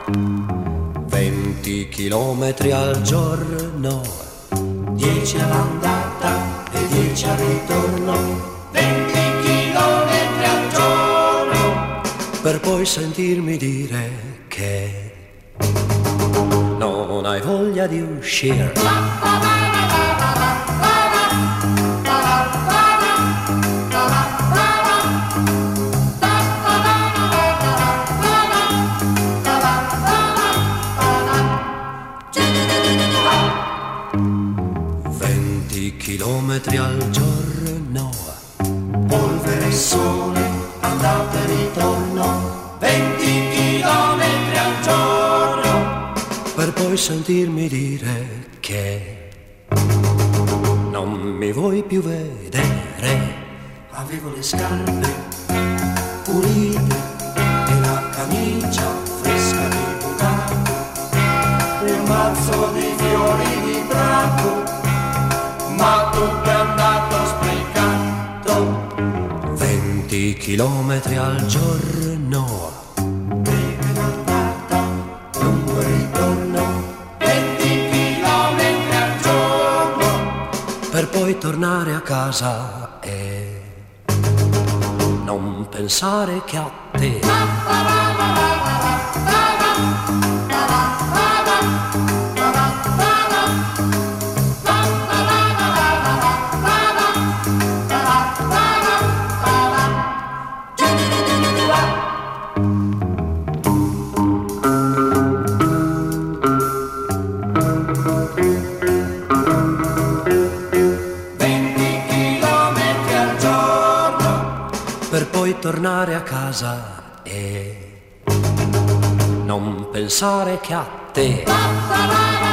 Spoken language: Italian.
20 chilometri al giorno, 10 all'andata e 10 al ritorno, 20 chilometri al giorno, per poi sentirmi dire che non hai voglia di uscire. 20 chilometri al giorno, polvere e sole, andata e ritorno, 20 chilometri al giorno, per poi sentirmi dire che non mi vuoi più vedere. avevo le scarpe pulite e la camicia fresca di bucato, un mazzo di fiori di drago, ma tutto è andato sprecato. 20 chilometri al giorno, Breve d'andata, lungo il ritorno, 20 chilometri al giorno, per poi tornare a casa e non pensare che a te. Per poi tornare a casa e non pensare che a te.